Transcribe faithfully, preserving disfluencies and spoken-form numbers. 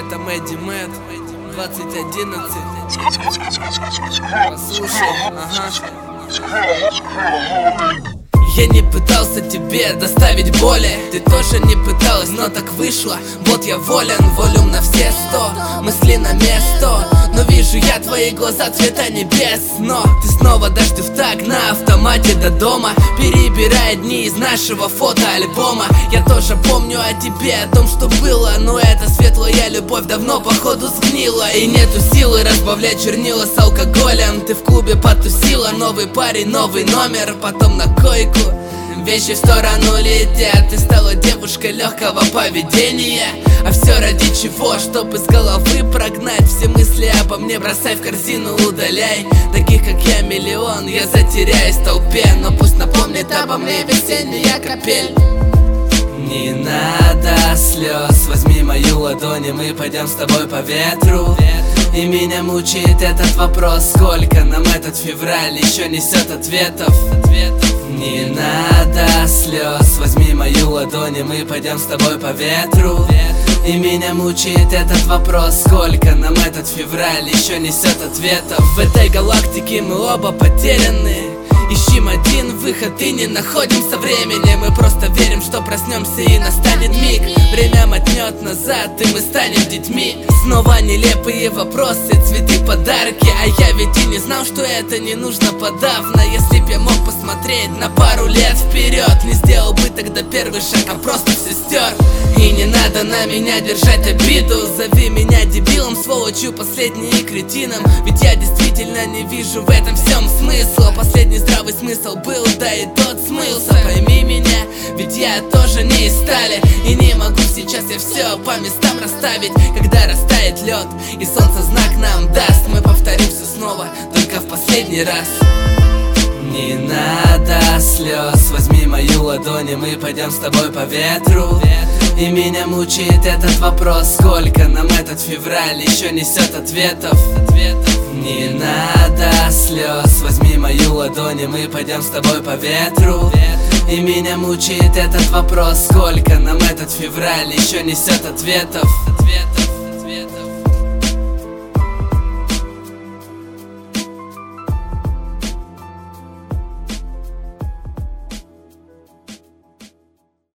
это Мэдди Мэд, двадцать одиннадцать. Послушай, ага. Я не пытался тебе доставить боли, ты тоже не пыталась, но так вышло. Вот я волен, волюм на все сто, мысли на место. Но вижу я твои глаза цвета небес. Но ты снова дождь в так на автомате до дома, перебирая дни из нашего фотоальбома. Я тоже помню о тебе, о том, что было, но эта светлая любовь давно походу сгнила. И нету силы разбавлять чернила с алкоголем. Ты в клубе потусила, новый парень, новый номер, потом на койку. Вещи в сторону летят, ты стала девушкой легкого поведения. А все ради чего? Чтоб из головы прогнать все мысли обо мне, бросай в корзину, удаляй. Таких как я миллион, я затеряюсь в толпе, но пусть напомнит обо мне весенняя капель. Не надо слез, возьми мою ладонь, и мы пойдем с тобой по ветру. И меня мучает этот вопрос, сколько нам этот февраль еще несет ответов. Не надо слез, возьми мою ладонь, и мы пойдем с тобой по ветру. И меня мучает этот вопрос, сколько нам этот февраль еще несет ответов. В этой галактике мы оба потеряны, ищем один выход и не находим со временем. Мы просто верим, что проснемся и настанет миг. Время мотнет назад, и мы станем детьми. Снова нелепые вопросы, цветы, подарки. А я ведь и не знал, что это не нужно подавно. Если б я мог посмотреть на пару лет вперед, не сделал бы тогда первый шаг, а просто все стер. И не надо на меня держать обиду, зови меня дебилом, сволочью последней и кретином. Ведь я действительно не вижу в этом всем смысла. Последний здравый смысл был, да и тот смылся. Пойми меня, ведь я тоже не из стали, и не могу сейчас я все по местам расставить. Когда растает лед и солнце знак нам даст, мы повторим все снова, только в последний раз. Не надо слез, возьми мою ладонь, и мы пойдем с тобой по ветру. И меня мучает этот вопрос, сколько нам этот февраль еще несет ответов. Не надо слез, возьми мою ладонь, и мы пойдем с тобой по ветру. И меня мучает этот вопрос, сколько нам этот февраль еще несет ответов.